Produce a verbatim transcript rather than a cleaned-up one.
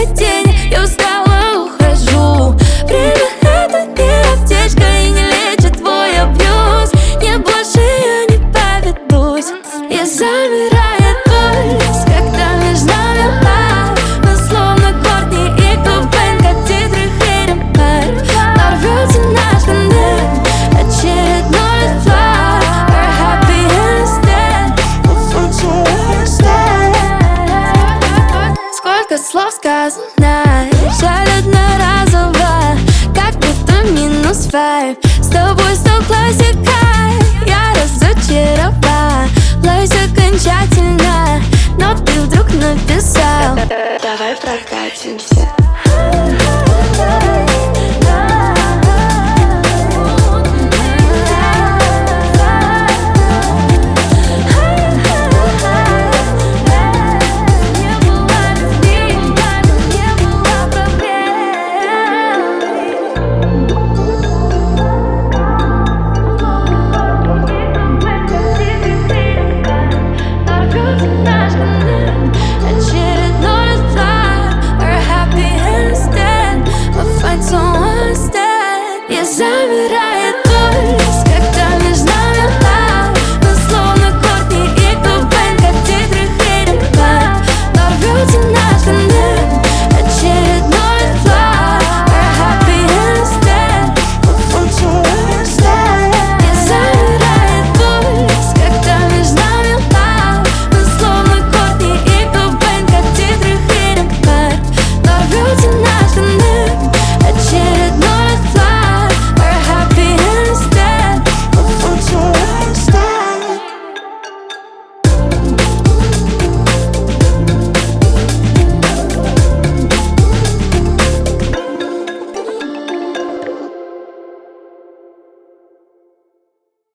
тени. Я устала, ухожу. Время — это не аптечка и не лечит твой абьюз. Не, больше я не поведусь. Я замираю от пульс, когда между нами лав. Мы словно Кортни и Кобейн, как титры Хейден Парк. Порвется наш тандем, очередной флаг. We're happy instead. Сколько слов сказано, жаль одноразово, как будто минус вайб. С тобой стал классикой, я разочаровалась окончательно, но ты вдруг написал: давай прокатимся.